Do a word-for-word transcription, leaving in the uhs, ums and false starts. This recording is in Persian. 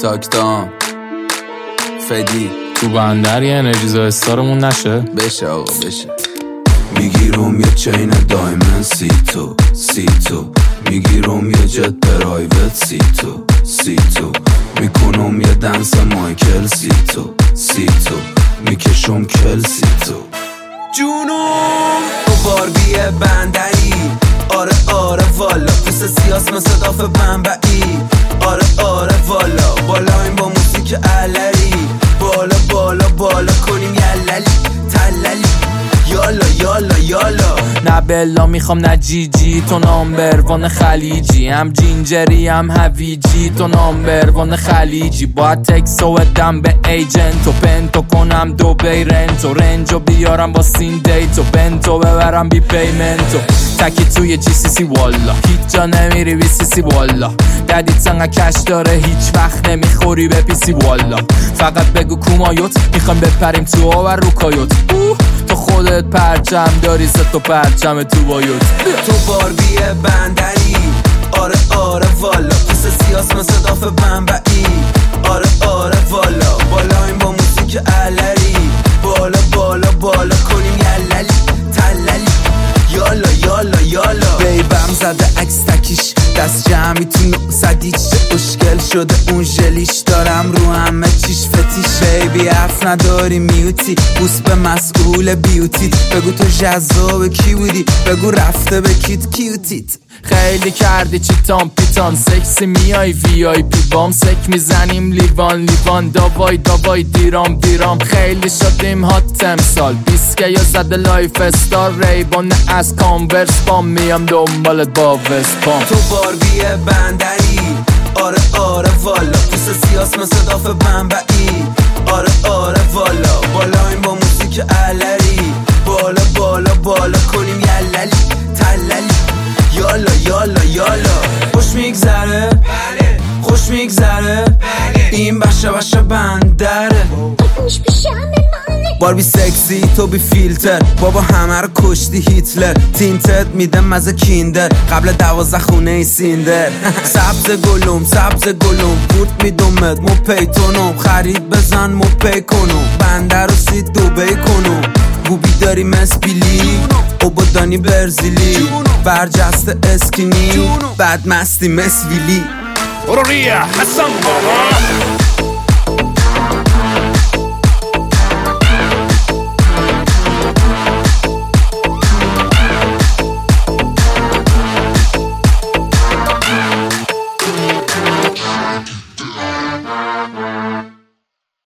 تاکتام فدی تو بندر یه انرژیزا استارمون نشه بشه آقا بشه. میگیرم یه چین دایمن سی تو سی تو میگیرم یه جت پرایوت سی تو سی تو میکنم یه دنس مایکل سی تو سی تو میکشم کل سی تو جونم تو باربی بندری. آره آره والا پس سیاس مثل داف بنبعی. آره آره والا بالا این با موسیک علری. بالا بالا بالا کنیم یللی تللی یالا یالا یالا. نه بلا میخوام نه جی جی تو نامبر وان خلیجی. هم جینجری هم هویجی تو نامبر وان خلیجی. باید تکسو ادم به ایجنتو پنتو کنم دو بی رنتو رنجو بیارم با سین دیتو بنتو ببرم بی پیمنتو تکی توی جی سی سی والا هیچ جا نمیری بی سی سی والا. ددیت انقا کش داره هیچ وقت نمیخوری به پی سی والا. فقط بگو کومایوت میخوایم بپریم تو آور رو کایوت. تو خودت پرچم داری ست تو پرچم تو بایوت. تو باربی بندری. آره آره والا پس سیاس مثل داف بنبعی. آره آره والا بالا این با موسیک علری. بالا بالا بالا کنیم یللی تللی یالا یالا یالا. بیبم زده عکس تکیش دست جمعی تو نقصدیش. اشکل شده اون جلیش دارم رو همه چیش فتیش. بیبی حرف نداری میوتی بوس به مسئول بیوتی. بگو تو جذاب کی بودی بگو رفته به کیت کیوتیت. خیلی کردی چیتان پیتان سکسی میای وی آی پی بام سک میزنیم لیوان لیوان داوای داوای دیرام دیرام. خیلی شدیم هات امسال بیسکه یا زده لایف استار ریبان از کانورس بام میام دنبالت با وسپام. تو باربی بندری. آره آره والا پس سیاس مثل داف بنبعی. آره آره والا بالا این با موسیک علری. بالا بالا بالا کنیم یللی تللی یالا یالا یالا. خوش میگذره خوش میگذره این بشه بشه بندره. باربی سکسی تو بی فیلتر بابا همه رو کشتی هیتلر. تینتت میده مزه کیندر قبل دوازده خونه ای سیندر. سبز گلوم سبز گلوم بورت میدومت مو پیتونم. خرید بزن مو پی کنم بندر رو سید دوبی کنم. بوبی داری مسبیلی اوبادانی برزیلی. برجسته اسکینی بعد مستی مسویلی. برو ریا حسن بابا.